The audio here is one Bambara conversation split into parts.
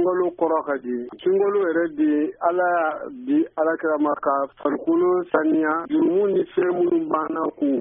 sunkalo kɔrɔ ka di sunkalo yɛrɛ de ala bi alakirama ka farikolo saniya jurumu ni fɛn minnu banna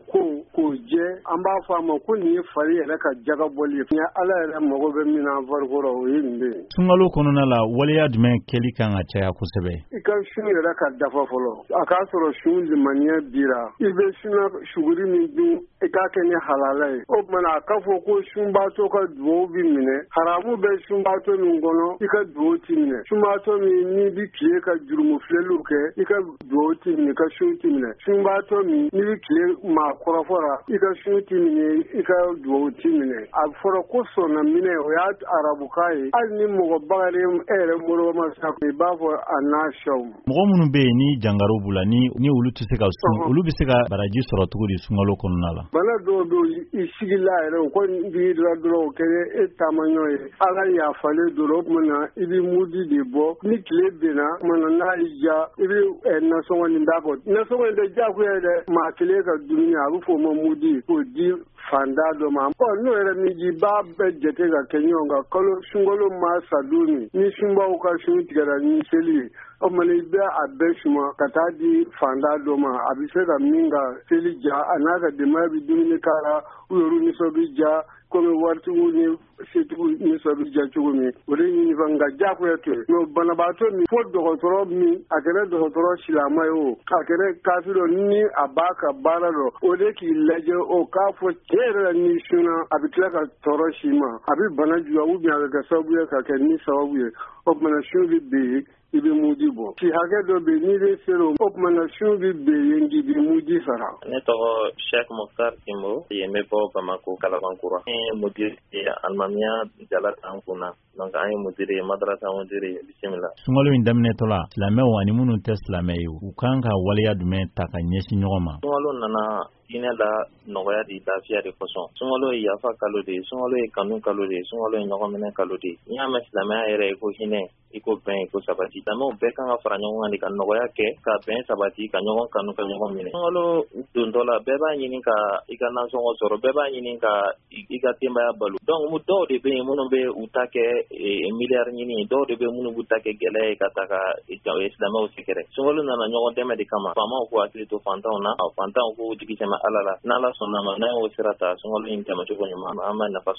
k'o jɛ an b'a fɔ a ma ko nin ye fari yɛrɛ ka jaga bɔli ye ala yɛrɛ mago bɛ min na farikolo o ye nin de ye. Sunkalo kɔnɔna la waleya jumɛn kɛli kan ka caya kosɛbɛ? I ka sun yɛrɛ ka dafa fɔlɔ a k'a sɔrɔ sun limaniya dira i bɛ suna suguri min dun i k'a kɛ ni halala ye o tumana a k'a fɔ ko sunbaatɔ ka duwawu bi minɛ haramu bɛ sunbaatɔ min kɔnɔ i ka duwawu ti minɛ sunbaatɔ min n'i bi tile ka jurumu filɛliw kɛ i ka duwawu ti minɛ i ka sun ti minɛ sunbaatɔ min n'i bi tile maa kɔrɔfɔra i ka sun ti minɛ i ka duwawu ti minɛ a fɔra ko sɔnna minɛ o y'a arabukan ye hali ni mɔgɔ bagaren e yɛrɛ mɔrɔ ma sa i b'a fɔ a n'a sɛw mɔgɔ minnu bɛ yen ni jangaro b'u la ni olu tɛ se ka sun olu bɛ se ka baraji sɔrɔ cogo di sunkalo kɔnɔna la? Bana dɔw bɛ i sigila yɛrɛ o ko b'i la dɔrɔn o kɛra e taamaɲɔ ye ala yafalen dɔrɔn o tumana i bɛ mudi de bɔ ni tile bɛnna o tumana n'a y'i ja i bɛ nasɔngɔ nin d'a kɔ nasɔngɔ in tɛ diyagoya ye dɛ maa kelen ka dumuni a bɛ fɔ o ma mudi k'o di fanda dɔ ma n'o yɛrɛ min ji b'a bɛɛ jate ka kɛ ɲɔgɔn kan sunkalo ma sa don min ni sunbaw ka sun tigɛra ni seli ye o tumana i bɛ a bɛɛ suma ka taa di fanda dɔ ma a bɛ se ka min ka seli ja a n'a ka denbaya bɛ dumuni k'a la u yɛrɛ nisɔn bɛ ja komi waritigiw ni setigiw nisɔn bɛ ja cogo min o de ɲini fɛ nka diyagoya tɛ mais banabaatɔ min fo dɔgɔtɔrɔ min a kɛra dɔgɔtɔrɔ silamɛ ye o a kɛra kafiri ni a b'a ka baara dɔ o de k'i lajɛ o k'a fɔ cɛ yɛrɛ la ni sunna a bɛ tila ka tɔɔrɔ si ma a bɛ bana juguya ou bien a bɛ kɛ sababu ye ka kɛ ni sababu ye o tumana sun bɛ ben i bɛ mudi bɔ si hakɛ dɔ bɛ n'i bɛ sera o tumana sun bɛ ben k'i bɛ mudi sara. Ne tɔgɔ Sheikh Mokhtar Kimbo yen bɛ bɔ Bamako Kalabankura an ye mudiri alimamiya jala t'an kunna donc an ye mudiri madrasa mudiri bisimila. Sunkalo in daminɛtɔ la silamɛw ani minnu tɛ silamɛ ye u kan ka waleya jumɛn ta ka ɲɛsin ɲɔgɔn ma? Sunkalo nana diinɛ la nɔgɔya di lafiya de kosɔn sunkalo ye yafa kalo de ye sunkalo ye kanu kalo de ye sunkalo ye ɲɔgɔnminɛ kalo de ye n'i y'a mɛn silamɛya yɛrɛ i ko hinɛ i ko bɛn i ko sabati silamɛw bɛɛ kan ka fara ɲɔgɔn kan de ka nɔgɔya kɛ ka bɛn sabati ka ɲɔgɔn kanu ka ɲɔgɔn minɛ sunkalo dontɔ la bɛɛ b'a ɲini ka i ka nasɔngɔ sɔrɔ bɛɛ b'a ɲini ka i ka denbaya balo donc dɔw de bɛ yen minnu bɛ u ta kɛ miliyari ɲini dɔw de bɛ minnu b'u ta kɛ gɛlɛya ye ka ta ka silamɛw sɛgɛrɛ sunkalo nana ɲɔgɔn dɛmɛ de kama faamaw k'u hakili to fantanw na fantanw k'u jigi sɛmɛ ala la n'ala sɔnna ma n'a y'o sira ta sunkalo in tɛmɛcogo ɲuman an b'a nafa